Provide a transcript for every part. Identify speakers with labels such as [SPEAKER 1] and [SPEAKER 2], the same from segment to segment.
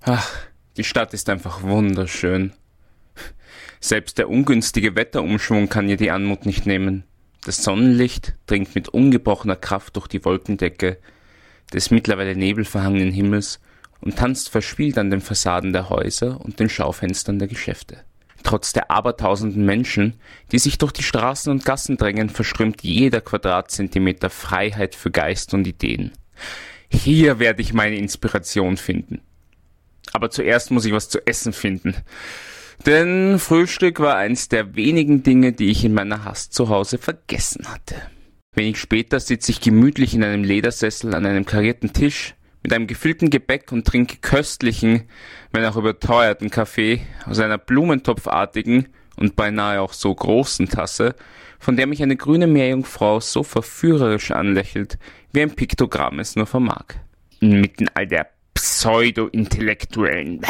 [SPEAKER 1] Ach, die Stadt ist einfach wunderschön. Selbst der ungünstige Wetterumschwung kann ihr die Anmut nicht nehmen. Das Sonnenlicht dringt mit ungebrochener Kraft durch die Wolkendecke des mittlerweile nebelverhangenen Himmels und tanzt verspielt an den Fassaden der Häuser und den Schaufenstern der Geschäfte. Trotz der abertausenden Menschen, die sich durch die Straßen und Gassen drängen, verströmt jeder Quadratzentimeter Freiheit für Geist und Ideen. Hier werde ich meine Inspiration finden. Aber zuerst muss ich was zu essen finden. Denn Frühstück war eins der wenigen Dinge, die ich in meiner Hast zu Hause vergessen hatte. Wenig später sitze ich gemütlich in einem Ledersessel an einem karierten Tisch mit einem gefüllten Gebäck und trinke köstlichen, wenn auch überteuerten Kaffee aus einer blumentopfartigen und beinahe auch so großen Tasse, von der mich eine grüne Meerjungfrau so verführerisch anlächelt, wie ein Piktogramm es nur vermag. Inmitten all der Pseudo-Intellektuellen,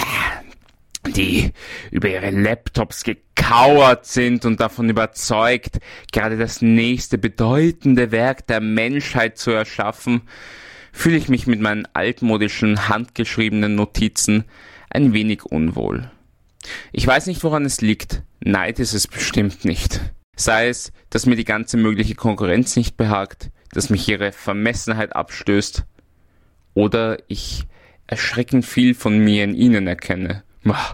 [SPEAKER 1] die über ihre Laptops gekauert sind und davon überzeugt, gerade das nächste bedeutende Werk der Menschheit zu erschaffen, fühle ich mich mit meinen altmodischen, handgeschriebenen Notizen ein wenig unwohl. Ich weiß nicht, woran es liegt. Neid ist es bestimmt nicht. Sei es, dass mir die ganze mögliche Konkurrenz nicht behagt, dass mich ihre Vermessenheit abstößt, oder ich erschreckend viel von mir in ihnen erkenne.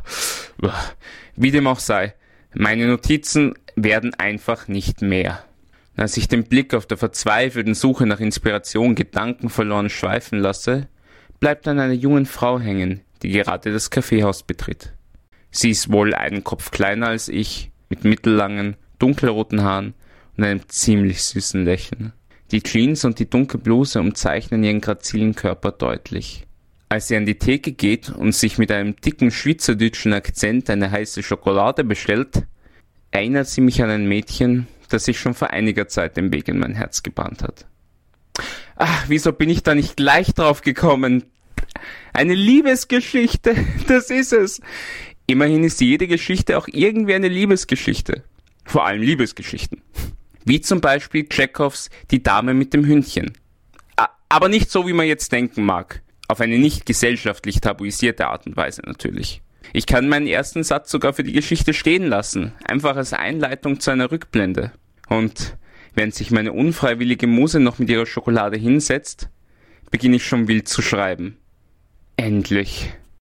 [SPEAKER 1] Wie dem auch sei, meine Notizen werden einfach nicht mehr. Als ich den Blick auf der verzweifelten Suche nach Inspiration gedankenverloren schweifen lasse, bleibt an einer jungen Frau hängen, die gerade das Kaffeehaus betritt. Sie ist wohl einen Kopf kleiner als ich, mit mittellangen, dunkelroten Haaren und einem ziemlich süßen Lächeln. Die Jeans und die dunkle Bluse umzeichnen ihren grazilen Körper deutlich. Als sie an die Theke geht und sich mit einem dicken schweizerdeutschen Akzent eine heiße Schokolade bestellt, erinnert sie mich an ein Mädchen, das sich schon vor einiger Zeit den Weg in mein Herz gebahnt hat. Ach, wieso bin ich da nicht gleich drauf gekommen? Eine Liebesgeschichte, das ist es. Immerhin ist jede Geschichte auch irgendwie eine Liebesgeschichte. Vor allem Liebesgeschichten. Wie zum Beispiel Tschechows Die Dame mit dem Hündchen. Aber nicht so, wie man jetzt denken mag. Auf eine nicht gesellschaftlich tabuisierte Art und Weise natürlich. Ich kann meinen ersten Satz sogar für die Geschichte stehen lassen, einfach als Einleitung zu einer Rückblende. Und während sich meine unfreiwillige Muse noch mit ihrer Schokolade hinsetzt, beginne ich schon wild zu schreiben. Endlich.